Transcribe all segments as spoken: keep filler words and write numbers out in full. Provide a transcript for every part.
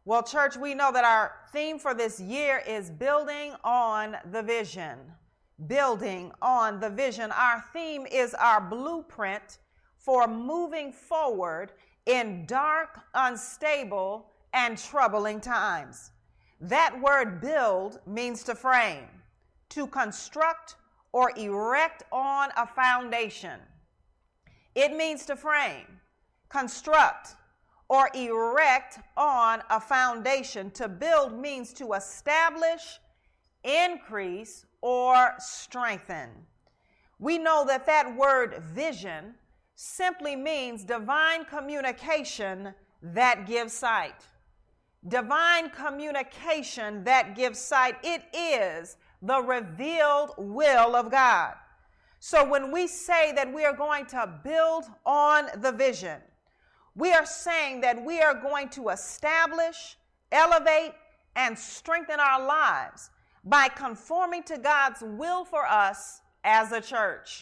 Well, church, we know that our theme for this year is building on the vision. Building on the vision. Our theme is our blueprint for moving forward in dark, unstable, and troubling times. That word build means to frame, to construct or erect on a foundation. It means to frame, construct, or erect on a foundation. To build means to establish, increase, or strengthen. We know that that word vision simply means divine communication that gives sight. Divine communication that gives sight. It is the revealed will of God. So when we say that we are going to build on the vision, we are saying that we are going to establish, elevate, and strengthen our lives by conforming to God's will for us as a church.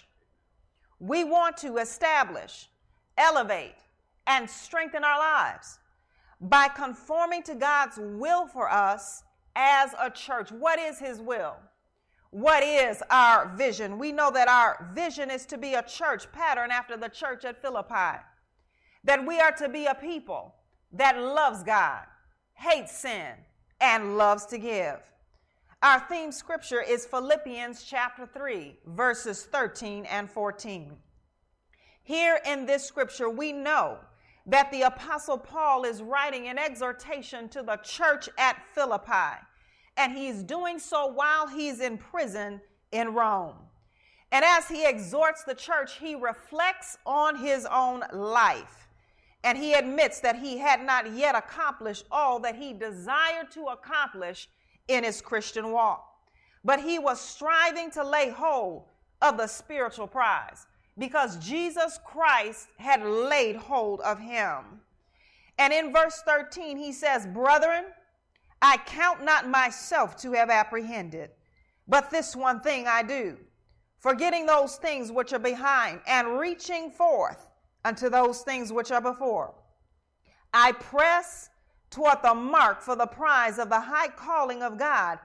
We want to establish, elevate, and strengthen our lives by conforming to God's will for us as a church. What is His will? What is our vision? We know that our vision is to be a church pattern after the church at Philippi. That we are to be a people that loves God, hates sin, and loves to give. Our theme scripture is Philippians chapter three, verses thirteen and fourteen. Here in this scripture, we know that the Apostle Paul is writing an exhortation to the church at Philippi, and he's doing so while he's in prison in Rome. And as he exhorts the church, he reflects on his own life. And he admits that he had not yet accomplished all that he desired to accomplish in his Christian walk. But he was striving to lay hold of the spiritual prize because Jesus Christ had laid hold of him. And in verse thirteen, he says, "Brethren, I count not myself to have apprehended, but this one thing I do, forgetting those things which are behind and reaching forth unto those things which are before. I press toward the mark for the prize of the high calling of God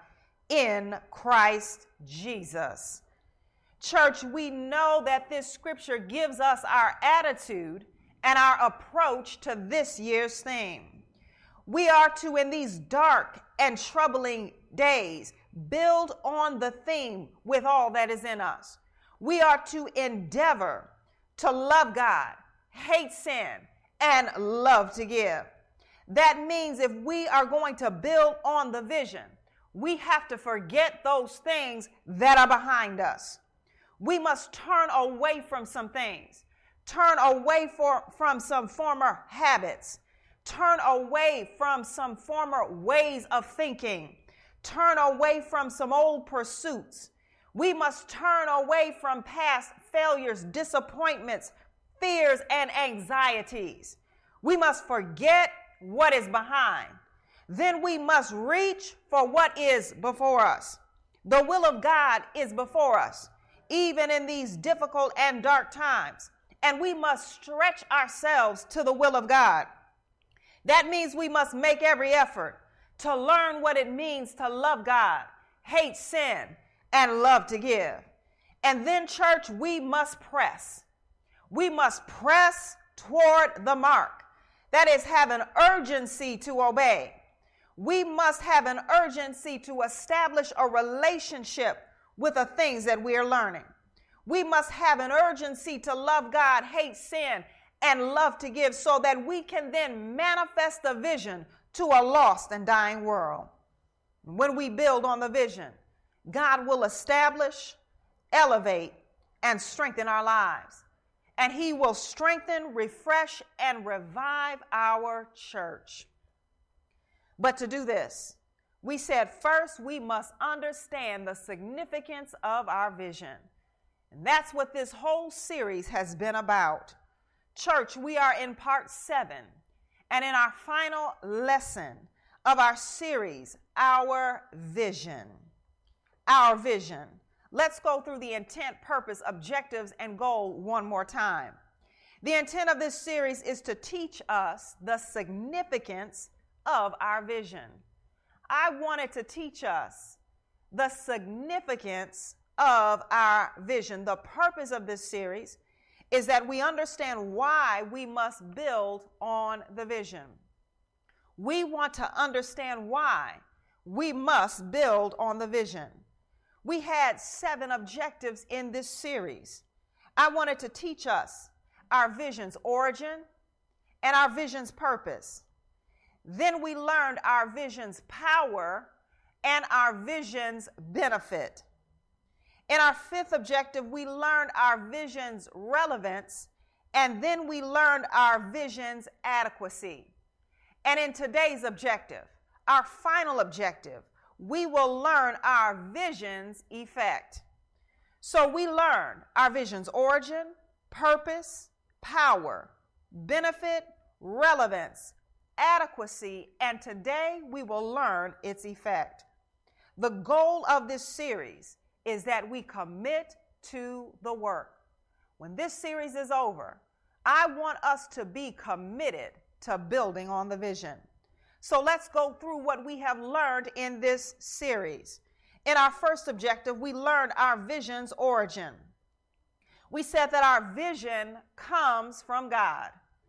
in Christ Jesus." Church, we know that this scripture gives us our attitude and our approach to this year's theme. We are to, in these dark and troubling days, build on the theme with all that is in us. We are to endeavor to love God, hate sin, and love to give. That means if we are going to build on the vision, we have to forget those things that are behind us. We must turn away from some things, turn away for, from some former habits, turn away from some former ways of thinking, turn away from some old pursuits. We must turn away from past failures, disappointments, fears, and anxieties. We must forget what is behind. Then we must reach for what is before us. The will of God is before us, even in these difficult and dark times. And we must stretch ourselves to the will of God. That means we must make every effort to learn what it means to love God, hate sin, and love to give. And then, church, we must press. We must press toward the mark. That is, have an urgency to obey. We must have an urgency to establish a relationship with the things that we are learning. We must have an urgency to love God, hate sin, and love to give so that we can then manifest the vision to a lost and dying world. When we build on the vision, God will establish, elevate, and strengthen our lives. And He will strengthen, refresh, and revive our church. But to do this, we said first we must understand the significance of our vision. And that's what this whole series has been about. Church, we are in part seven, and in our final lesson of our series, Our Vision. Our vision. Let's go through the intent, purpose, objectives, and goal one more time. The intent of this series is to teach us the significance of our vision. I wanted to teach us the significance of our vision. The purpose of this series is that we understand why we must build on the vision. We want to understand why we must build on the vision. We had seven objectives in this series. I wanted to teach us our vision's origin and our vision's purpose. Then we learned our vision's power and our vision's benefit. In our fifth objective, we learned our vision's relevance, and then we learned our vision's adequacy. And in today's objective, our final objective, we will learn our vision's effect. So we learned our vision's origin, purpose, power, benefit, relevance, adequacy, and today we will learn its effect. The goal of this series is that we commit to the work. When this series is over, I want us to be committed to building on the vision. So let's go through what we have learned in this series. In our first objective, we learned our vision's origin. We said that our vision comes from God.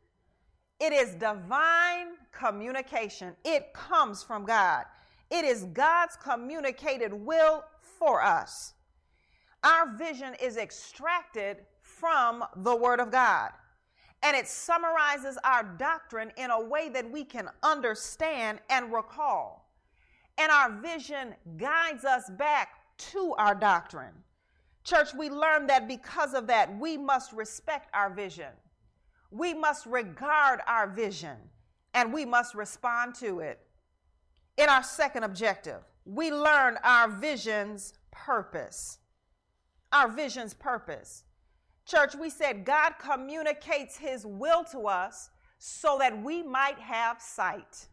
It is divine communication. It comes from God. It is God's communicated will for us. Our vision is extracted from the Word of God, and it summarizes our doctrine in a way that we can understand and recall. And our vision guides us back to our doctrine. Church, we learned that because of that, we must respect our vision. We must regard our vision, and we must respond to it. In our second objective, we learned our vision's purpose. Our vision's purpose. Church, we said God communicates his will to us so that we might have sight.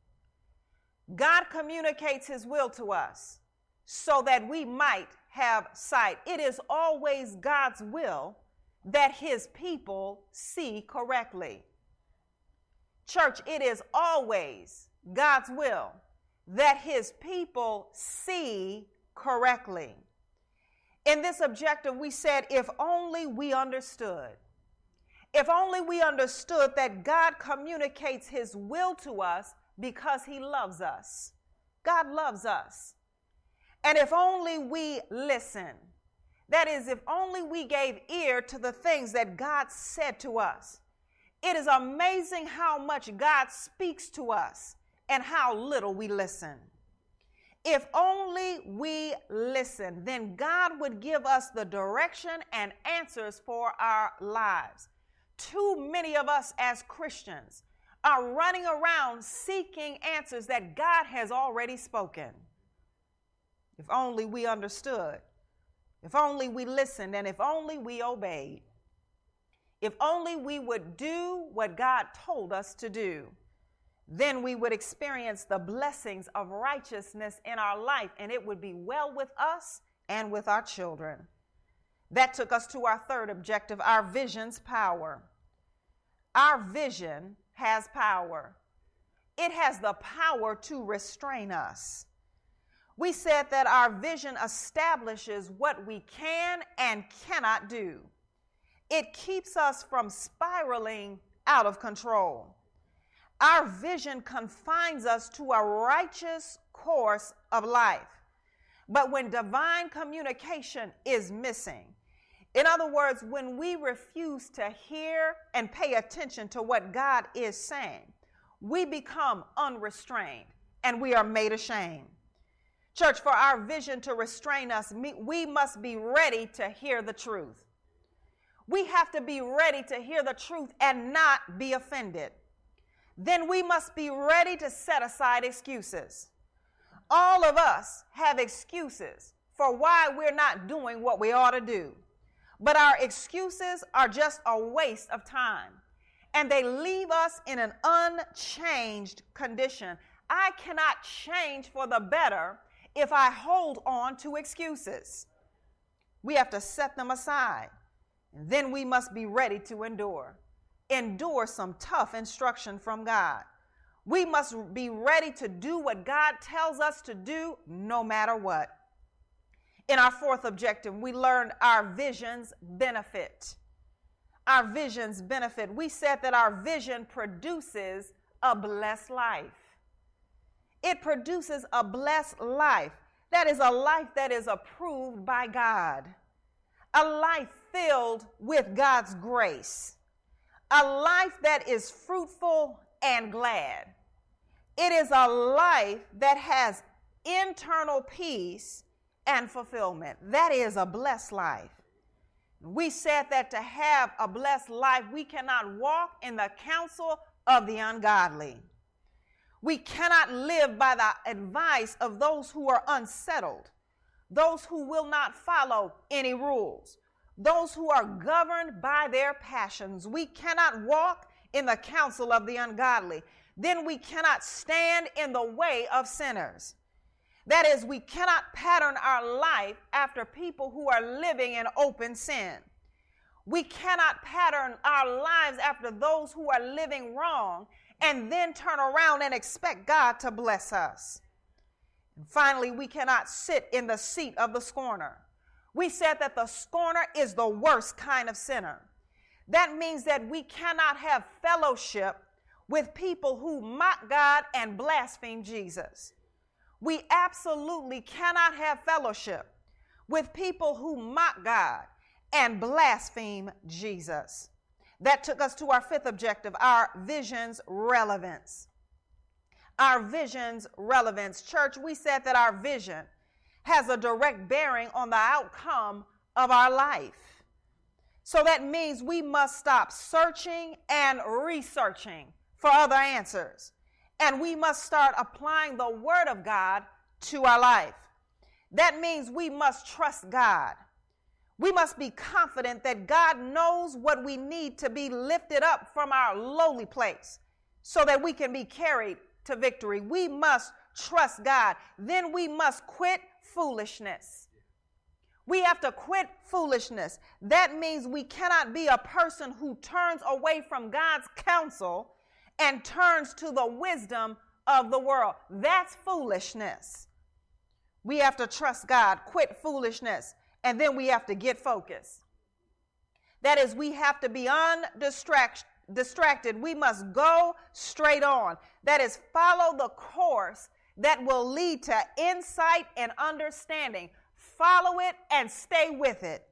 God communicates his will to us so that we might have sight. It is always God's will that his people see correctly. Church, it is always God's will that his people see correctly. In this objective, we said, if only we understood, if only we understood that God communicates his will to us because he loves us. God loves us. And if only we listen, that is, if only we gave ear to the things that God said to us. It is amazing how much God speaks to us and how little we listen. If only we listen, then God would give us the direction and answers for our lives. Too many of us as Christians are running around seeking answers that God has already spoken. If only we understood. If only we listened, and if only we obeyed. If only we would do what God told us to do, then we would experience the blessings of righteousness in our life, and it would be well with us and with our children. That took us to our third objective, our vision's power. Our vision has power. It has the power to restrain us. We said that our vision establishes what we can and cannot do. It keeps us from spiraling out of control. Our vision confines us to a righteous course of life. But when divine communication is missing, in other words, when we refuse to hear and pay attention to what God is saying, we become unrestrained and we are made ashamed. Church, for our vision to restrain us, we must be ready to hear the truth. We have to be ready to hear the truth and not be offended. Then we must be ready to set aside excuses. All of us have excuses for why we're not doing what we ought to do. But our excuses are just a waste of time, and they leave us in an unchanged condition. I cannot change for the better if I hold on to excuses. We have to set them aside, and then we must be ready to endure. Endure some tough instruction from God. We must be ready to do what God tells us to do no matter what. In our fourth objective, we learned our visions benefit. Our visions benefit. We said that our vision produces a blessed life. It produces a blessed life. That is a life that is approved by God. A life filled with God's grace. A life that is fruitful and glad. It is a life that has internal peace and fulfillment. That is a blessed life. We said that to have a blessed life, we cannot walk in the counsel of the ungodly. We cannot live by the advice of those who are unsettled, those who will not follow any rules, those who are governed by their passions. We cannot walk in the counsel of the ungodly. Then we cannot stand in the way of sinners. That is, we cannot pattern our life after people who are living in open sin. We cannot pattern our lives after those who are living wrong and then turn around and expect God to bless us. And finally, we cannot sit in the seat of the scorner. We said that the scorner is the worst kind of sinner. That means that we cannot have fellowship with people who mock God and blaspheme Jesus. We absolutely cannot have fellowship with people who mock God and blaspheme Jesus. That took us to our fifth objective, our vision's relevance. Our vision's relevance. Church, we said that our vision has a direct bearing on the outcome of our life. So that means we must stop searching and researching for other answers. And we must start applying the word of God to our life. That means we must trust God. We must be confident that God knows what we need to be lifted up from our lowly place so that we can be carried to victory. We must trust God. Then we must quit foolishness. We have to quit foolishness. That means we cannot be a person who turns away from God's counsel and turns to the wisdom of the world. That's foolishness. We have to trust God, quit foolishness, and then we have to get focused. That is, we have to be undistracted. We must go straight on. That is, follow the course that will lead to insight and understanding. Follow it and stay with it.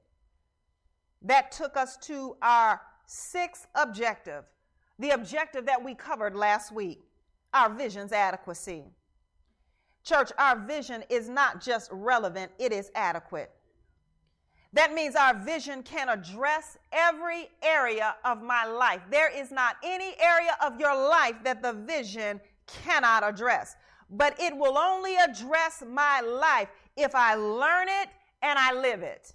That took us to our sixth objective, the objective that we covered last week, our vision's adequacy. Church, our vision is not just relevant, it is adequate. That means our vision can address every area of my life. There is not any area of your life that the vision cannot address, but it will only address my life if I learn it and I live it.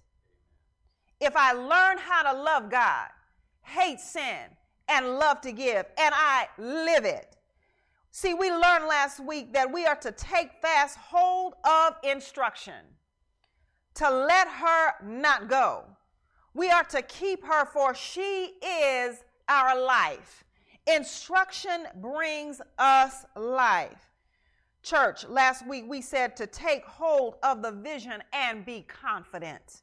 If I learn how to love God, hate sin, and love to give, and I live it. See, we learned last week that we are to take fast hold of instruction, to let her not go. We are to keep her, for she is our life. Instruction brings us life. Church, last week we said to take hold of the vision and be confident.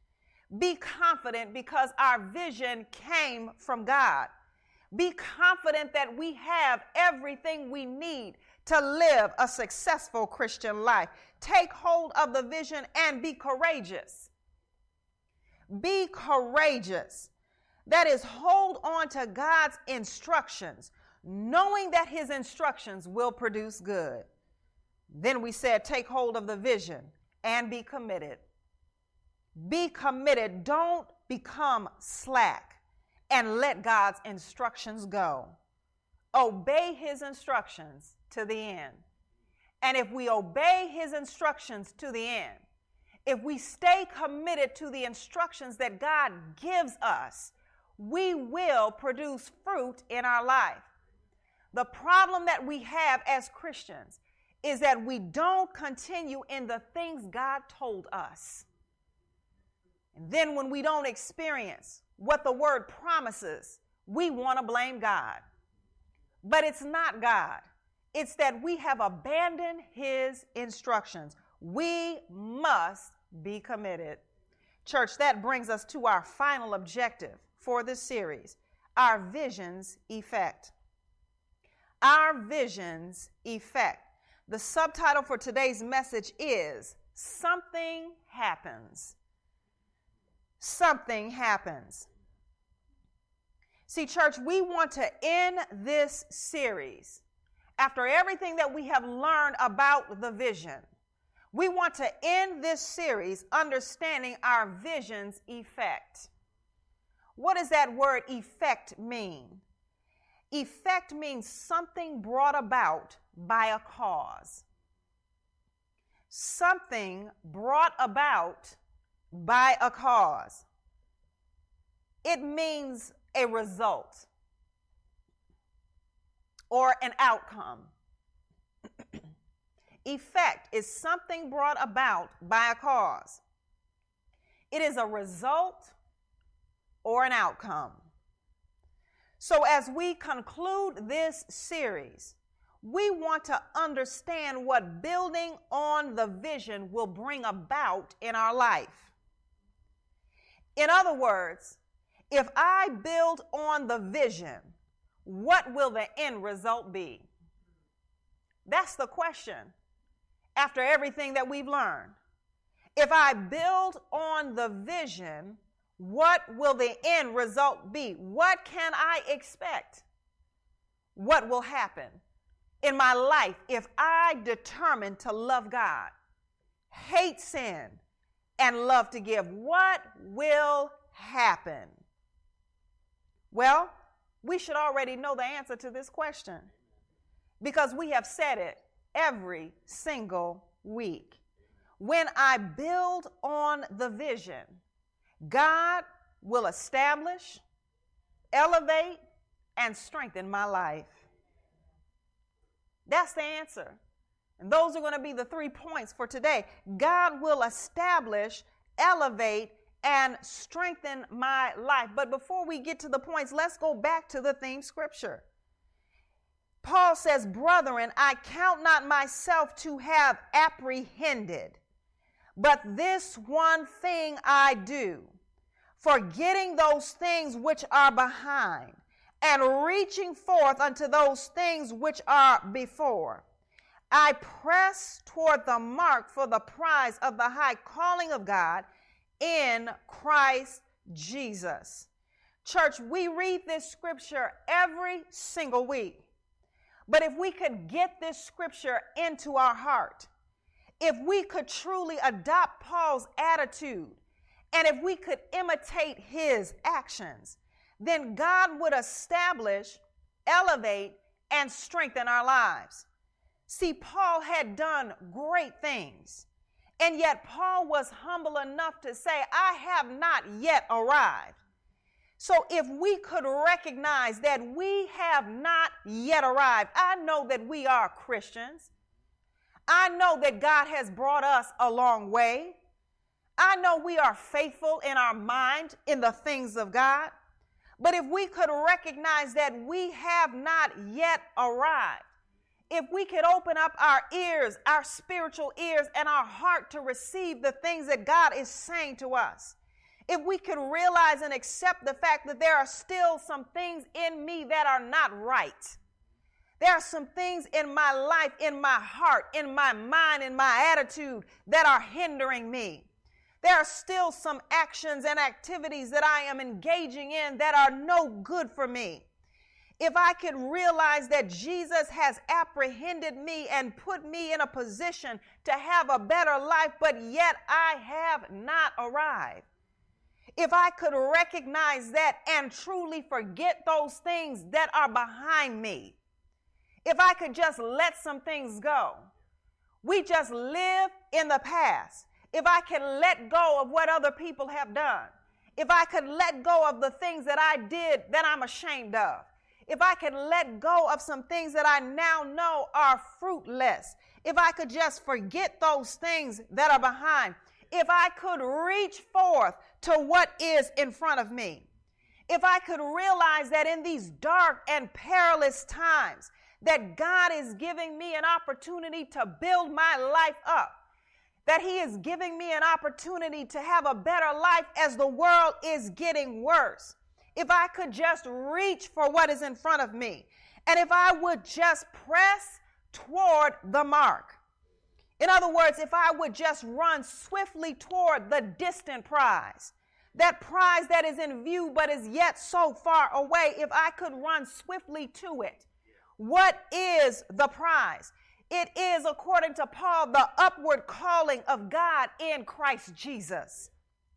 Be confident because our vision came from God. Be confident that we have everything we need to live a successful Christian life. Take hold of the vision and be courageous. Be courageous. That is, hold on to God's instructions, knowing that his instructions will produce good. Then we said, take hold of the vision and be committed. Be committed. Don't become slack and let God's instructions go. Obey his instructions to the end. And if we obey his instructions to the end, if we stay committed to the instructions that God gives us, we will produce fruit in our life. The problem that we have as Christians is that we don't continue in the things God told us. And then when we don't experience what the word promises, we want to blame God. But it's not God. It's that we have abandoned his instructions. We must be committed. Church, that brings us to our final objective for this series, our vision's effect. Our vision's effect. The subtitle for today's message is Something Happens. Something happens. See, church, we want to end this series after everything that we have learned about the vision. We want to end this series understanding our vision's effect. What does that word effect mean? Effect means something brought about by a cause. Something brought about by a cause. It means a result or an outcome. Effect is something brought about by a cause. It is a result or an outcome. So as we conclude this series, we want to understand what building on the vision will bring about in our life. In other words, if I build on the vision, what will the end result be? That's the question after everything that we've learned. If I build on the vision, what will the end result be? What can I expect? What will happen in my life if I determine to love God, hate sin, and love to give? What will happen? Well, we should already know the answer to this question because we have said it every single week. When I build on the vision, God will establish, elevate, and strengthen my life. That's the answer. And those are going to be the three points for today. God will establish, elevate, and strengthen my life. But before we get to the points, let's go back to the theme scripture. Paul says, "Brethren, I count not myself to have apprehended, but this one thing I do, forgetting those things which are behind, and reaching forth unto those things which are before. I press toward the mark for the prize of the high calling of God in Christ Jesus." Church, we read this scripture every single week. But if we could get this scripture into our heart, if we could truly adopt Paul's attitude, and if we could imitate his actions, then God would establish, elevate, and strengthen our lives. See, Paul had done great things, and yet Paul was humble enough to say, "I have not yet arrived." So if we could recognize that we have not yet arrived, I know that we are Christians. I know that God has brought us a long way. I know we are faithful in our mind in the things of God. But if we could recognize that we have not yet arrived, if we could open up our ears, our spiritual ears, and our heart to receive the things that God is saying to us, if we could realize and accept the fact that there are still some things in me that are not right. There are some things in my life, in my heart, in my mind, in my attitude that are hindering me. There are still some actions and activities that I am engaging in that are no good for me. If I could realize that Jesus has apprehended me and put me in a position to have a better life, but yet I have not arrived. If I could recognize that and truly forget those things that are behind me. If I could just let some things go. We just live in the past. If I could let go of what other people have done. If I could let go of the things that I did that I'm ashamed of. If I could let go of some things that I now know are fruitless. If I could just forget those things that are behind. If I could reach forth to what is in front of me. If I could realize that in these dark and perilous times that God is giving me an opportunity to build my life up, that he is giving me an opportunity to have a better life as the world is getting worse. If I could just reach for what is in front of me, and if I would just press toward the mark. In other words, if I would just run swiftly toward the distant prize, that prize that is in view but is yet so far away, if I could run swiftly to it. What is the prize? It is, according to Paul, the upward calling of God in Christ Jesus.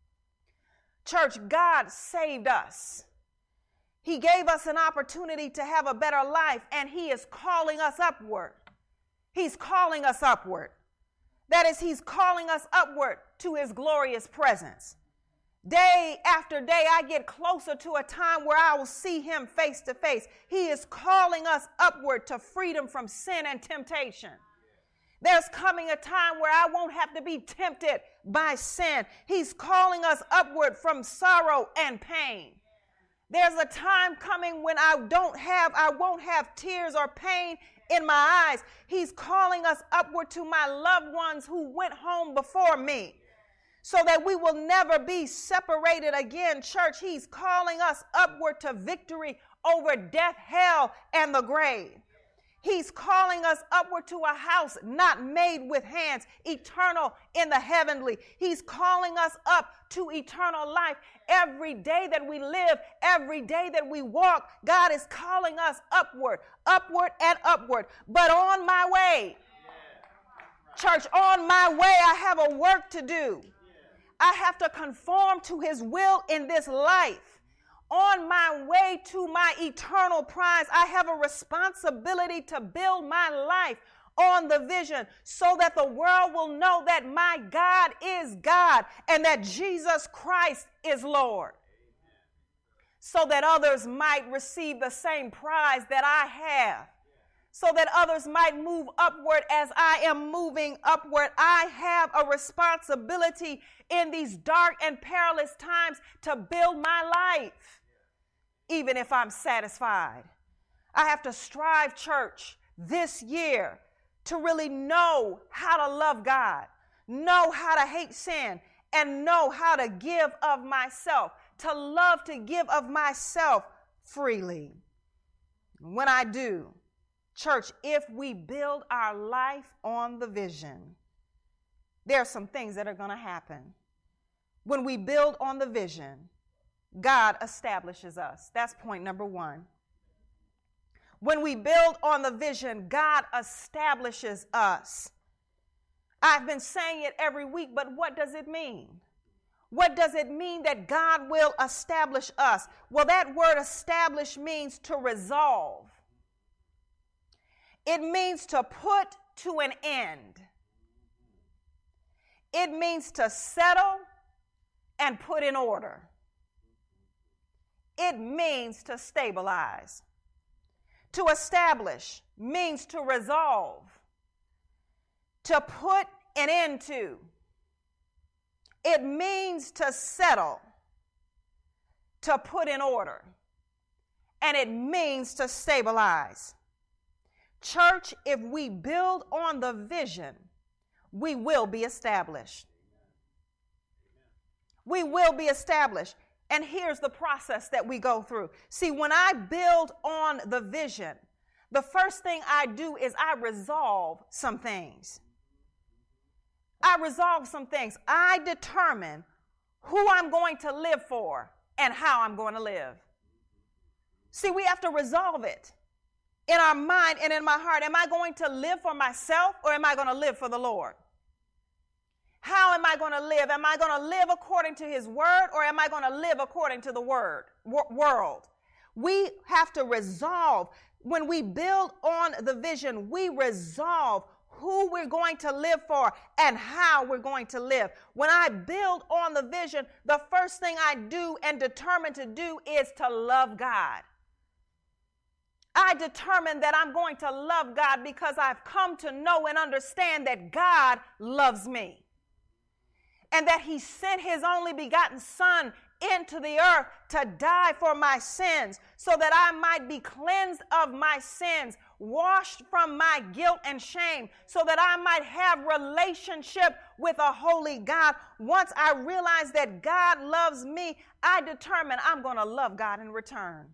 Church, God saved us. He gave us an opportunity to have a better life, and he is calling us upward. He's calling us upward. That is, he's calling us upward to his glorious presence. Day after day, I get closer to a time where I will see him face to face. He is calling us upward to freedom from sin and temptation. There's coming a time where I won't have to be tempted by sin. He's calling us upward from sorrow and pain. There's a time coming when I don't have, I won't have tears or pain in my eyes. He's calling us upward to my loved ones who went home before me, so that we will never be separated again. Church, he's calling us upward to victory over death, hell, and the grave. He's calling us upward to a house not made with hands, eternal in the heavenly. He's calling us up to eternal life. Every day that we live, every day that we walk, God is calling us upward, upward and upward. But on my way, church, on my way, I have a work to do. I have to conform to his will in this life. On my way to my eternal prize, I have a responsibility to build my life on the vision so that the world will know that my God is God and that Jesus Christ is Lord. So that others might receive the same prize that I have. So that others might move upward as I am moving upward. I have a responsibility in these dark and perilous times to build my life, even if I'm satisfied. I have to strive, church, this year to really know how to love God, know how to hate sin, and know how to give of myself, to love to give of myself freely. When I do, church, if we build our life on the vision, there are some things that are going to happen. When we build on the vision, God establishes us. That's point number one. When we build on the vision, God establishes us. I've been saying it every week, but what does it mean? What does it mean that God will establish us? Well, that word establish means to resolve. It means to put to an end. It means to settle and put in order. It means to stabilize. To establish means to resolve, to put an end to. It means to settle, to put in order, and it means to stabilize. Church, if we build on the vision, we will be established. We will be established. And here's the process that we go through. See, when I build on the vision, the first thing I do is I resolve some things. I resolve some things. I determine who I'm going to live for and how I'm going to live. See, we have to resolve it in our mind and in my heart. Am I going to live for myself or am I going to live for the Lord? How am I going to live? Am I going to live according to his word or am I going to live according to the word w- world? We have to resolve. When we build on the vision, we resolve who we're going to live for and how we're going to live. When I build on the vision, the first thing I do and determine to do is to love God. I determine that I'm going to love God because I've come to know and understand that God loves me. And that he sent his only begotten son into the earth to die for my sins so that I might be cleansed of my sins, washed from my guilt and shame, so that I might have relationship with a holy God. Once I realize that God loves me, I determine I'm going to love God in return.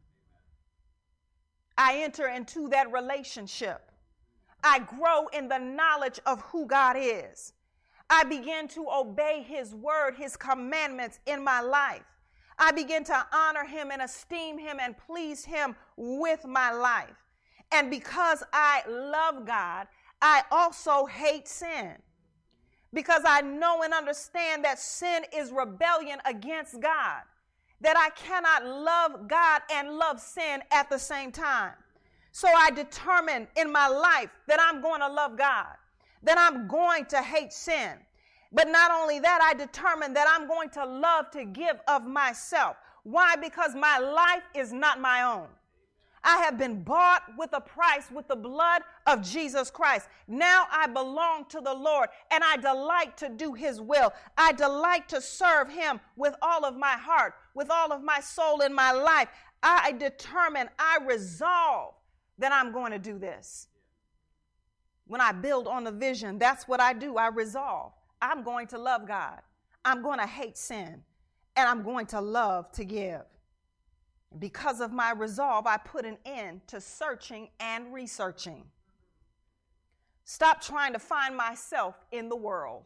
I enter into that relationship. I grow in the knowledge of who God is. I begin to obey his word, his commandments in my life. I begin to honor him and esteem him and please him with my life. And because I love God, I also hate sin. Because I know and understand that sin is rebellion against God. That I cannot love God and love sin at the same time. So I determine in my life that I'm going to love God, that I'm going to hate sin. But not only that, I determine that I'm going to love to give of myself. Why? Because my life is not my own. I have been bought with a price, with the blood of Jesus Christ. Now I belong to the Lord, and I delight to do his will. I delight to serve him with all of my heart, with all of my soul in my life. I determine, I resolve that I'm going to do this. When I build on the vision, that's what I do. I resolve. I'm going to love God. I'm going to hate sin, and I'm going to love to give. Because of my resolve, I put an end to searching and researching. Stop trying to find myself in the world.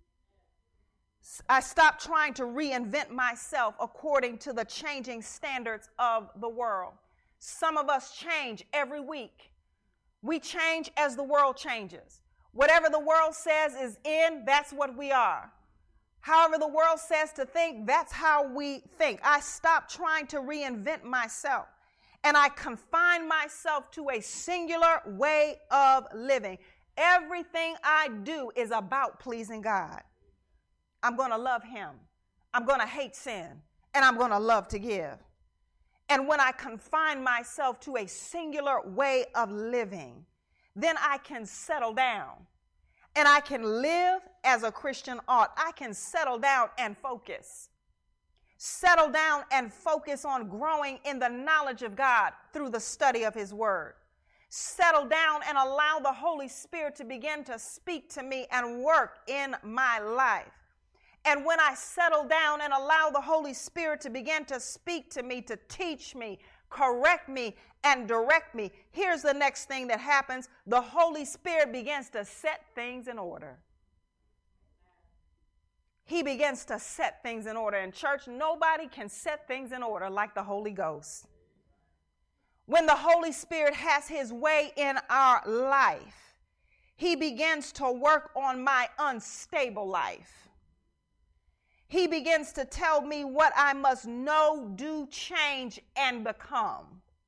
I stopped trying to reinvent myself according to the changing standards of the world. Some of us change every week. We change as the world changes. Whatever the world says is in, that's what we are. However the world says to think, that's how we think. I stopped trying to reinvent myself, and I confine myself to a singular way of living. Everything I do is about pleasing God. I'm going to love him. I'm going to hate sin, and I'm going to love to give. And when I confine myself to a singular way of living, then I can settle down. And I can live as a Christian ought. I can settle down and focus. Settle down and focus on growing in the knowledge of God through the study of his word. Settle down and allow the Holy Spirit to begin to speak to me and work in my life. And when I settle down and allow the Holy Spirit to begin to speak to me, to teach me, correct me, and direct me, here's the next thing that happens. The Holy Spirit begins to set things in order. He begins to set things in order. In church, nobody can set things in order like the Holy Ghost. When the Holy Spirit has his way in our life, he begins to work on my unstable life. He begins to tell me what I must know, do, change, and become.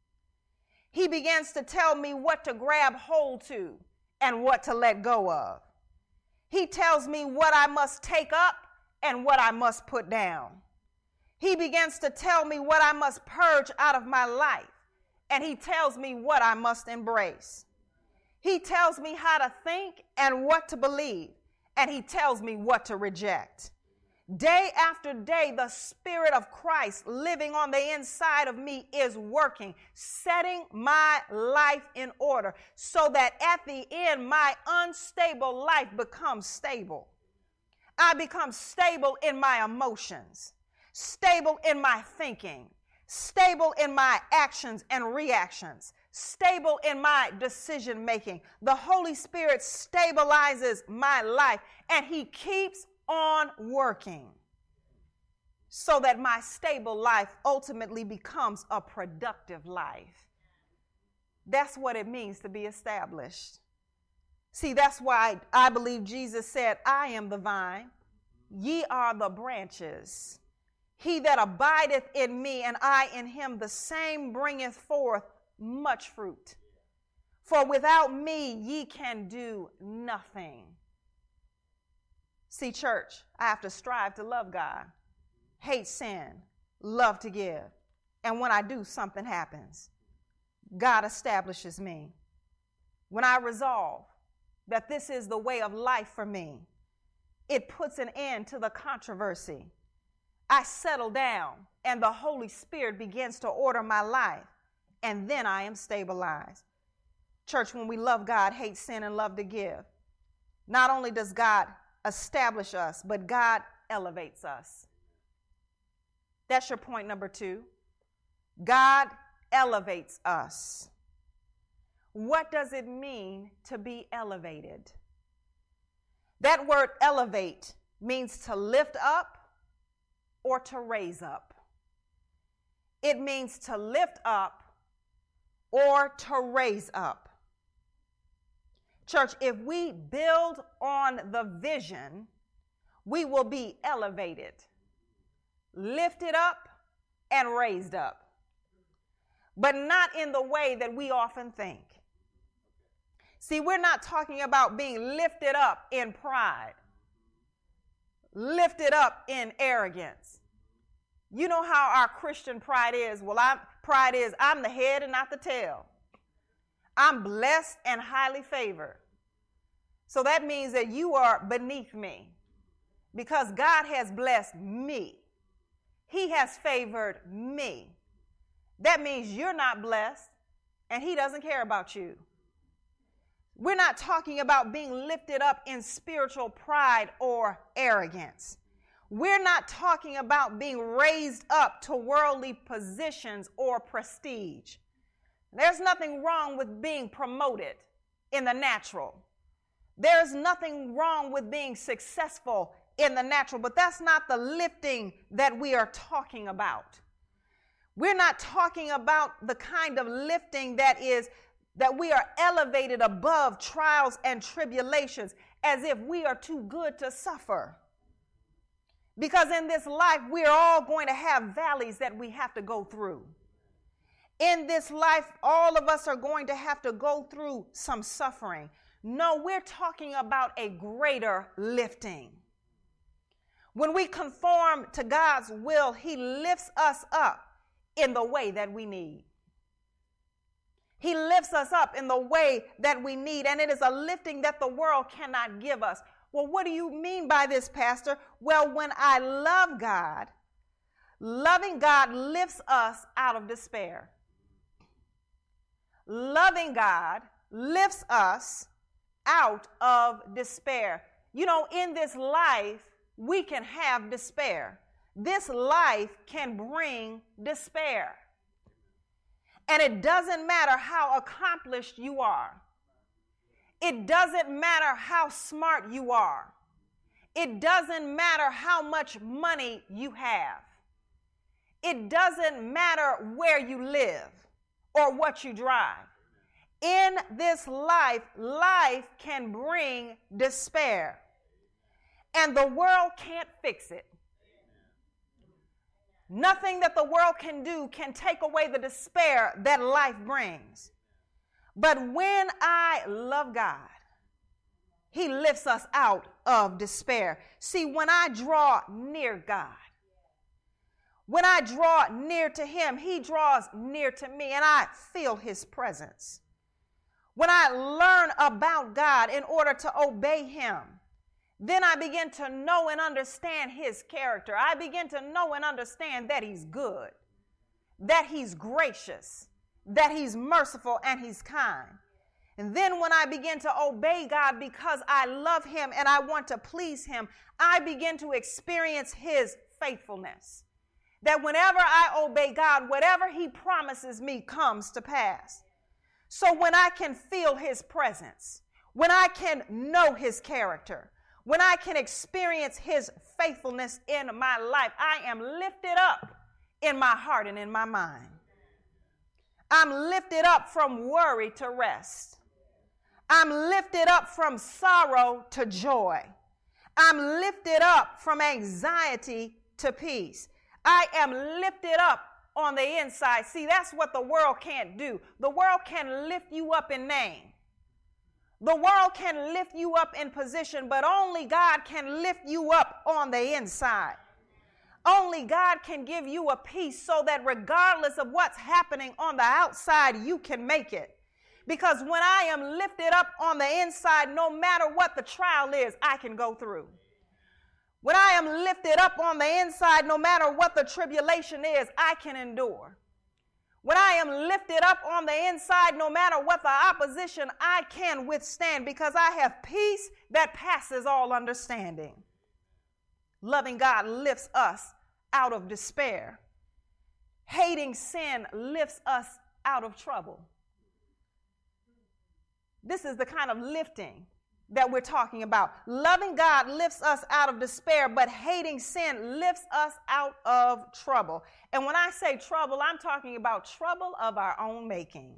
He begins to tell me what to grab hold to and what to let go of. He tells me what I must take up and what I must put down. He begins to tell me what I must purge out of my life, and he tells me what I must embrace. He tells me how to think and what to believe, and he tells me what to reject. Day after day, the Spirit of Christ living on the inside of me is working, setting my life in order so that at the end, my unstable life becomes stable. I become stable in my emotions, stable in my thinking, stable in my actions and reactions, stable in my decision making. The Holy Spirit stabilizes my life, and he keeps on working so that my stable life ultimately becomes a productive life. That's what it means to be established. See, that's why I believe Jesus said, I am the vine, ye are the branches. He that abideth in me and I in him, the same bringeth forth much fruit. For without me ye can do nothing. See, church, I have to strive to love God, hate sin, love to give. And when I do, something happens. God establishes me. When I resolve that this is the way of life for me, it puts an end to the controversy. I settle down, and the Holy Spirit begins to order my life, and then I am stabilized. Church, when we love God, hate sin, and love to give, not only does God establish us, but God elevates us. That's your point number two. God elevates us. What does it mean to be elevated? That word elevate means to lift up or to raise up. It means to lift up or to raise up. Church, if we build on the vision, we will be elevated, lifted up, and raised up. But not in the way that we often think. See, we're not talking about being lifted up in pride, lifted up in arrogance. You know how our Christian pride is? Well, I'm, pride is I'm the head and not the tail. I'm blessed and highly favored. So that means that you are beneath me because God has blessed me. He has favored me. That means you're not blessed and he doesn't care about you. We're not talking about being lifted up in spiritual pride or arrogance. We're not talking about being raised up to worldly positions or prestige. There's nothing wrong with being promoted in the natural. There's nothing wrong with being successful in the natural, but that's not the lifting that we are talking about. We're not talking about the kind of lifting that is that we are elevated above trials and tribulations as if we are too good to suffer. Because in this life, we are all going to have valleys that we have to go through. In this life, all of us are going to have to go through some suffering. No, we're talking about a greater lifting. When we conform to God's will, he lifts us up in the way that we need. He lifts us up in the way that we need, and it is a lifting that the world cannot give us. Well, what do you mean by this, Pastor? Well, when I love God, loving God lifts us out of despair. Loving God lifts us out of despair. You know, in this life, we can have despair. This life can bring despair. And it doesn't matter how accomplished you are. It doesn't matter how smart you are. It doesn't matter how much money you have. It doesn't matter where you live or what you drive. In this life, life can bring despair. And the world can't fix it. Nothing that the world can do can take away the despair that life brings. But when I love God, he lifts us out of despair. See, when I draw near God, when I draw near to him, he draws near to me and I feel his presence. When I learn about God in order to obey him, then I begin to know and understand his character. I begin to know and understand that he's good, that he's gracious, that he's merciful and he's kind. And then when I begin to obey God because I love him and I want to please him, I begin to experience his faithfulness. That whenever I obey God, whatever he promises me comes to pass. So when I can feel his presence, when I can know his character, when I can experience his faithfulness in my life, I am lifted up in my heart and in my mind. I'm lifted up from worry to rest. I'm lifted up from sorrow to joy. I'm lifted up from anxiety to peace. I am lifted up on the inside. See, that's what the world can't do. The world can lift you up in name. The world can lift you up in position, but only God can lift you up on the inside. Only God can give you a peace so that regardless of what's happening on the outside, you can make it. Because when I am lifted up on the inside, no matter what the trial is, I can go through. When I am lifted up on the inside, no matter what the tribulation is, I can endure. When I am lifted up on the inside, no matter what the opposition, I can withstand because I have peace that passes all understanding. Loving God lifts us out of despair. Hating sin lifts us out of trouble. This is the kind of lifting that we're talking about. Loving God lifts us out of despair, but hating sin lifts us out of trouble. And when I say trouble, I'm talking about trouble of our own making.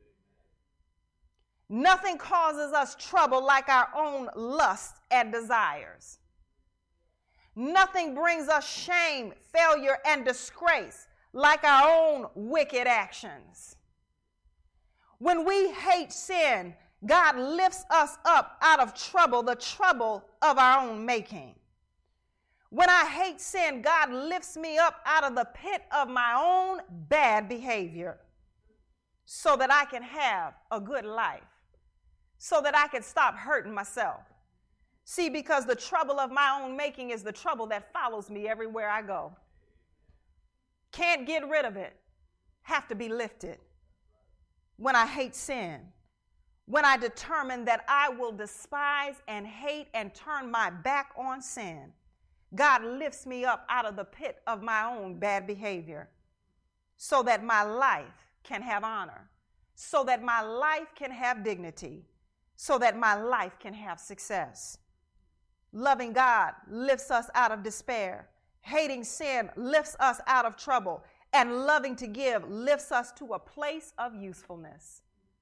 Nothing causes us trouble like our own lusts and desires. Nothing brings us shame, failure, and disgrace like our own wicked actions. When we hate sin, God lifts us up out of trouble, the trouble of our own making. When I hate sin, God lifts me up out of the pit of my own bad behavior so that I can have a good life, so that I can stop hurting myself. See, because the trouble of my own making is the trouble that follows me everywhere I go. Can't get rid of it. Have to be lifted. When I hate sin, when I determine that I will despise and hate and turn my back on sin, God lifts me up out of the pit of my own bad behavior so that my life can have honor, so that my life can have dignity, so that my life can have success. Loving God lifts us out of despair. Hating sin lifts us out of trouble. And loving to give lifts us to a place of usefulness.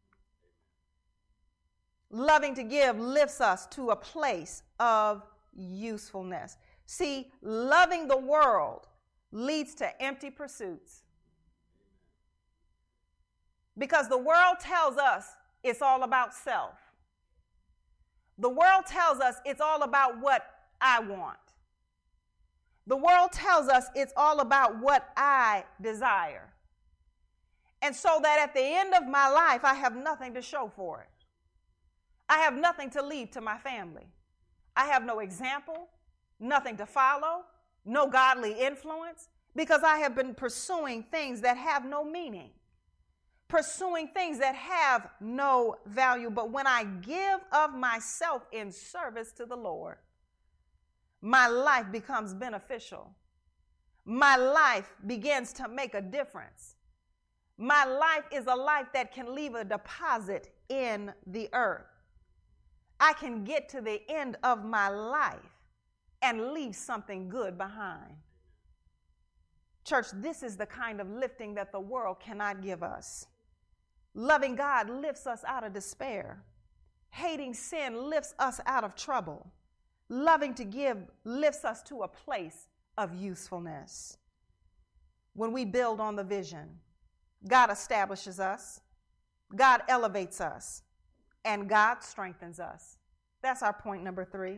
Loving to give lifts us to a place of usefulness. See, loving the world leads to empty pursuits. Because the world tells us it's all about self. The world tells us it's all about what I want. The world tells us it's all about what I desire. And so that at the end of my life, I have nothing to show for it. I have nothing to leave to my family. I have no example, nothing to follow, no godly influence, because I have been pursuing things that have no meaning, pursuing things that have no value. But when I give of myself in service to the Lord, my life becomes beneficial. My life begins to make a difference. My life is a life that can leave a deposit in the earth. I can get to the end of my life and leave something good behind. Church, this is the kind of lifting that the world cannot give us. Loving God lifts us out of despair. Hating sin lifts us out of trouble. Loving to give lifts us to a place of usefulness. When we build on the vision, God establishes us, God elevates us, and God strengthens us. That's our point number three.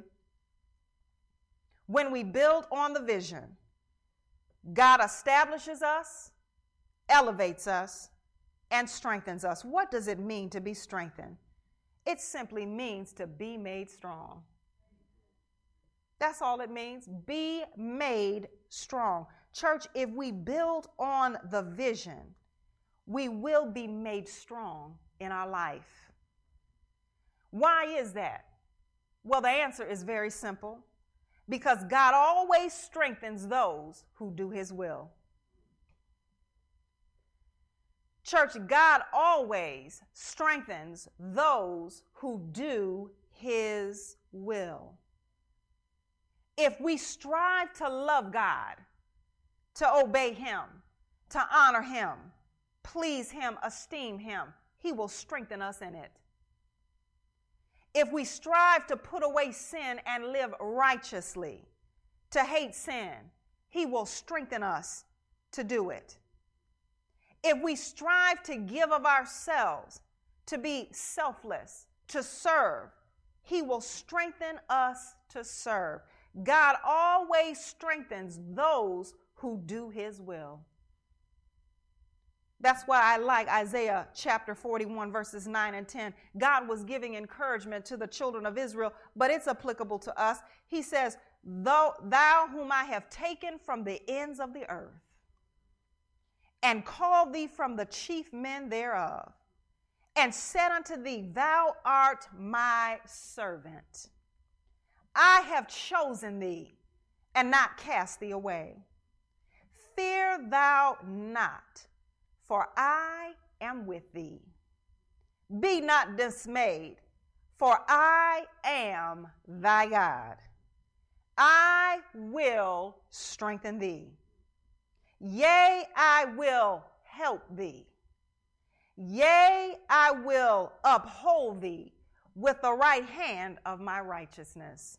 When we build on the vision, God establishes us, elevates us, and strengthens us. What does it mean to be strengthened? It simply means to be made strong. That's all it means. Be made strong. Church, if we build on the vision, we will be made strong in our life. Why is that? Well, the answer is very simple. Because God always strengthens those who do his will. Church, God always strengthens those who do his will. If we strive to love God, to obey him, to honor him, please him, esteem him, he will strengthen us in it. If we strive to put away sin and live righteously, to hate sin, he will strengthen us to do it. If we strive to give of ourselves, to be selfless, to serve, he will strengthen us to serve. God always strengthens those who do his will. That's why I like Isaiah chapter forty-one, verses nine and ten. God was giving encouragement to the children of Israel, but it's applicable to us. He says, Thou, thou whom I have taken from the ends of the earth and called thee from the chief men thereof, and said unto thee, Thou art my servant. I have chosen thee, and not cast thee away. Fear thou not, for I am with thee. Be not dismayed, for I am thy God. I will strengthen thee. Yea, I will help thee. Yea, I will uphold thee with the right hand of my righteousness.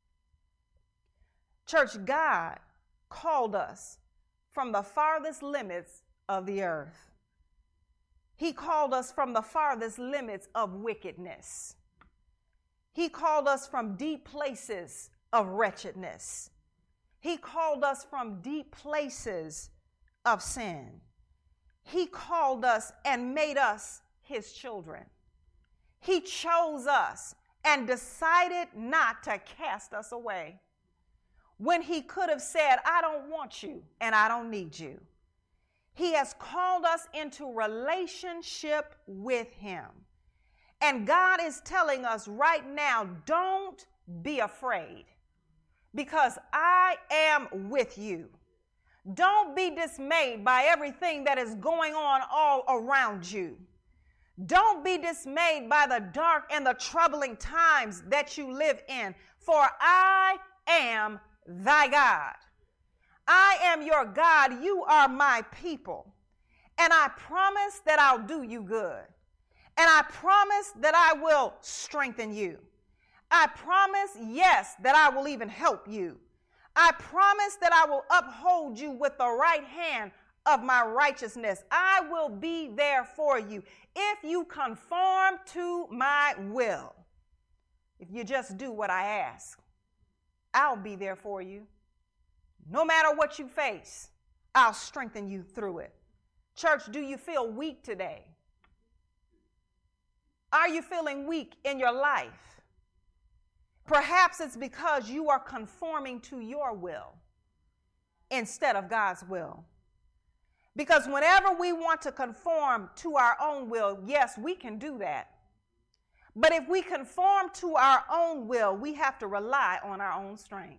Church, God called us from the farthest limits of the earth. He called us from the farthest limits of wickedness. He called us from deep places of wretchedness. He called us from deep places of sin. He called us and made us his children. He chose us and decided not to cast us away, when he could have said, I don't want you and I don't need you. He has called us into relationship with him. And God is telling us right now, don't be afraid, because I am with you. Don't be dismayed by everything that is going on all around you. Don't be dismayed by the dark and the troubling times that you live in, for I am thy God. I am your God. You are my people. And I promise that I'll do you good. And I promise that I will strengthen you. I promise, yes, that I will even help you. I promise that I will uphold you with the right hand of my righteousness. I will be there for you if you conform to my will. If you just do what I ask, I'll be there for you. No matter what you face, I'll strengthen you through it. Church, do you feel weak today? Are you feeling weak in your life? Perhaps it's because you are conforming to your will instead of God's will. Because whenever we want to conform to our own will, yes, we can do that. But if we conform to our own will, we have to rely on our own strength.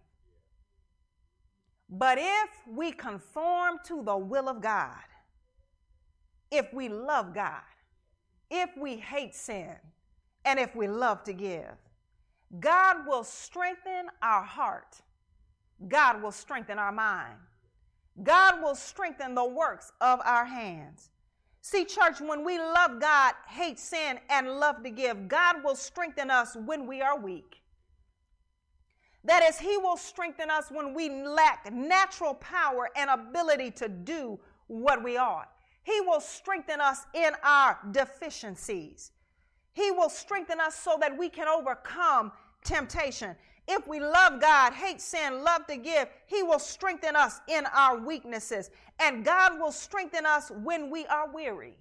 But if we conform to the will of God, if we love God, if we hate sin, and if we love to give, God will strengthen our heart. God will strengthen our mind. God will strengthen the works of our hands. See, church, when we love God, hate sin, and love to give, God will strengthen us when we are weak. That is, he will strengthen us when we lack natural power and ability to do what we ought. He will strengthen us in our deficiencies. He will strengthen us so that we can overcome temptation. If we love God, hate sin, love to give, he will strengthen us in our weaknesses. And God will strengthen us when we are weary.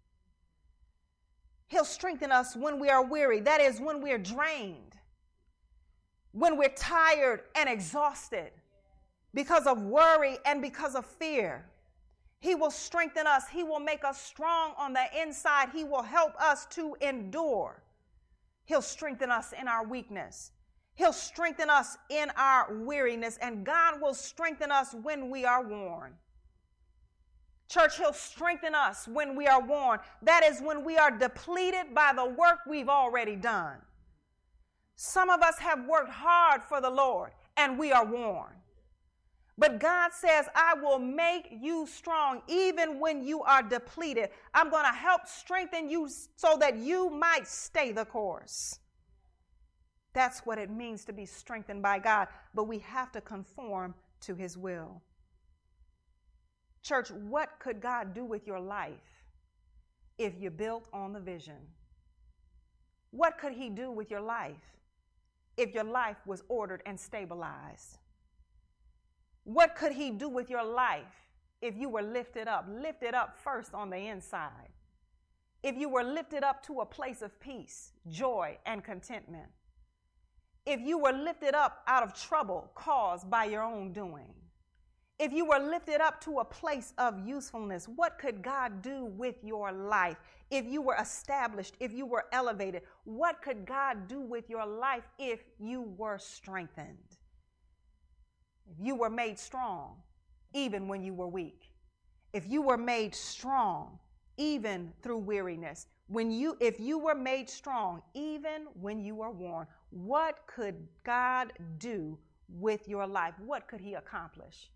He'll strengthen us when we are weary. That is, when we are drained, when we're tired and exhausted because of worry and because of fear. He will strengthen us. He will make us strong on the inside. He will help us to endure. He'll strengthen us in our weakness. He'll strengthen us in our weariness, and God will strengthen us when we are worn. Church, he'll strengthen us when we are worn. That is, when we are depleted by the work we've already done. Some of us have worked hard for the Lord, and we are worn. But God says, I will make you strong even when you are depleted. I'm going to help strengthen you so that you might stay the course. That's what it means to be strengthened by God. But we have to conform to his will. Church, what could God do with your life if you built on the vision? What could he do with your life if your life was ordered and stabilized? What could he do with your life if you were lifted up? Lifted up first on the inside. If you were lifted up to a place of peace, joy, and contentment. If you were lifted up out of trouble caused by your own doing. If you were lifted up to a place of usefulness, what could God do with your life? If you were established, if you were elevated, what could God do with your life if you were strengthened? If you were made strong, even when you were weak. If you were made strong, even through weariness. When you, if you were made strong, even when you were worn, what could God do with your life? What could he accomplish?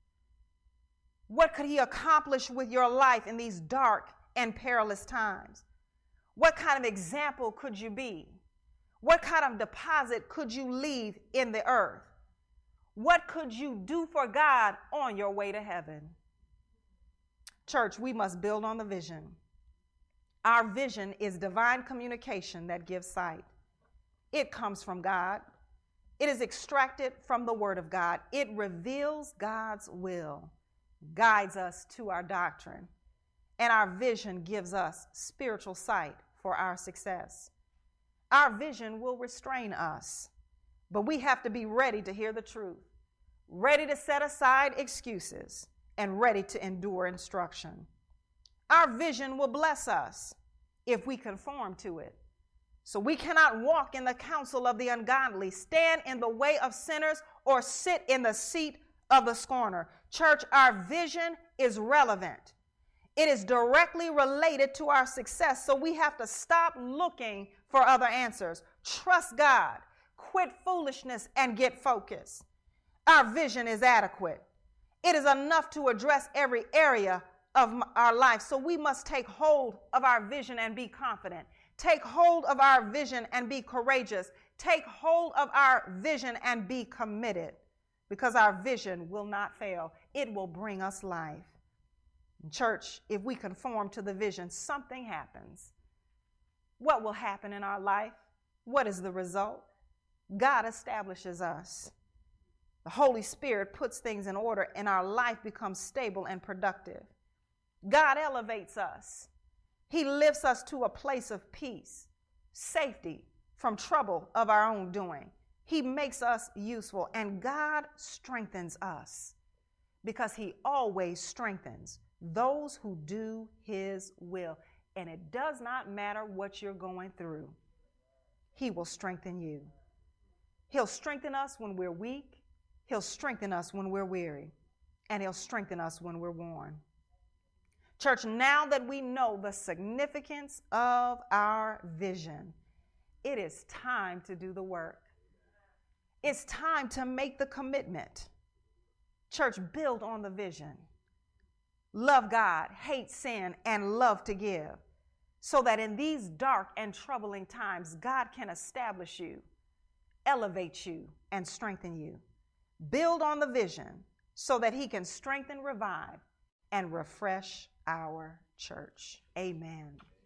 What could he accomplish with your life in these dark and perilous times? What kind of example could you be? What kind of deposit could you leave in the earth? What could you do for God on your way to heaven? Church, we must build on the vision. Our vision is divine communication that gives sight. It comes from God. It is extracted from the Word of God. It reveals God's will, guides us to our doctrine, and our vision gives us spiritual sight for our success. Our vision will restrain us, but we have to be ready to hear the truth, ready to set aside excuses, and ready to endure instruction. Our vision will bless us if we conform to it. So we cannot walk in the counsel of the ungodly, stand in the way of sinners, or sit in the seat of the scorner. Church, our vision is relevant. It is directly related to our success, so we have to stop looking for other answers. Trust God, quit foolishness, and get focused. Our vision is adequate. It is enough to address every area of our life, so we must take hold of our vision and be confident. Take hold of our vision and be courageous. Take hold of our vision and be committed, because our vision will not fail. It will bring us life. Church, if we conform to the vision, something happens. What will happen in our life? What is the result? God establishes us. The Holy Spirit puts things in order, and our life becomes stable and productive. God elevates us. He lifts us to a place of peace, safety from trouble of our own doing. He makes us useful, and God strengthens us, because he always strengthens those who do his will. And it does not matter what you're going through. He will strengthen you. He'll strengthen us when we're weak. He'll strengthen us when we're weary. And he'll strengthen us when we're worn. Church, now that we know the significance of our vision, it is time to do the work. It's time to make the commitment. Church, build on the vision. Love God, hate sin, and love to give, so that in these dark and troubling times, God can establish you, elevate you, and strengthen you. Build on the vision so that he can strengthen, revive, and refresh our church. Amen.